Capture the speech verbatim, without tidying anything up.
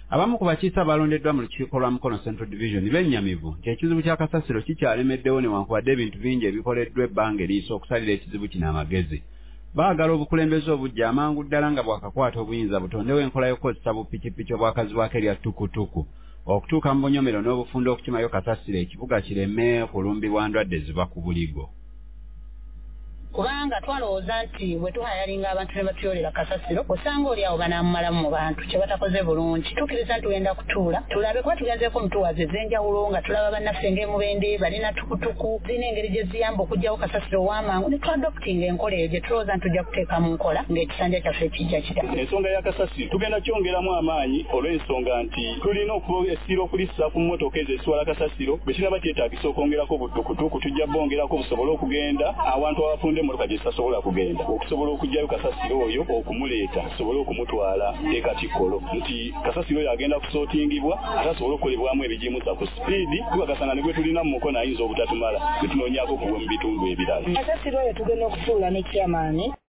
Abamu ku bakiise abalondeddwa mu lukiiko lwa Mukono Central Division bennyamivu nti ekizibu kya kasasiro kikyalemeddewo newankubadde ebintu bingi ebikoleddwa ebbanga eriiso okusalira ekizibu kino amagezi. Baagala obukulembeze obujja amangu ddala nga bwakakwata obuyinza butondewo enkola y'okukozesa bupikipiki obwakazibwako erya tukutuku okutuuka mu bunyomero n'obufunda okukimayo kasasiro ekibuga kireme kulumbibwa ndwadde ziva ku buligo. Kubanga twalowooza nti bwe tuhayalinga abantu ne batuyolera kasasiro osanga oli awo banaamumalamu mu bantu kye batakoze bulungi. Tukkiriza nti tugenda kutuula tulabe kuba tugenzeeko omutuwazi ez'enjawulo nga tulaba bannaffe ng'emubende balina tukutuku zirina engeri gye ziyamba okuggyawo kasasiro w'amangu ne twadoputinga enkola eyo gye tulowooza nti tujja kuteeka mu nkola ng'ekisanja kyaffe kijja kira. Ensonga ya kasasiro tugenda kyongeramu amaanyi olw'ensonga nti tulina okuessira okulissa ku mmotoka ezo ezitwala kasasiro bwe kiraba kyetaagisa okwongerako butukutuku tujja bongerako busobole okugenda awantu abafunde emotoka gye zitasobola kugenda okusobola okuggyayo kasasiro oyo okumuleeta asobole okumutwala e Katikkolo nti kasasiro oyo agenda kusootingibwa ate asobole okukolebwamu ebijimusa ku sipiidi tukagasanga ne gwe tulina mu mukono ayinza obutatumala ne tunoonyaako okuva mu bitundu ebirala. Kasasiro oyo tugenda okufuula ne kyamaani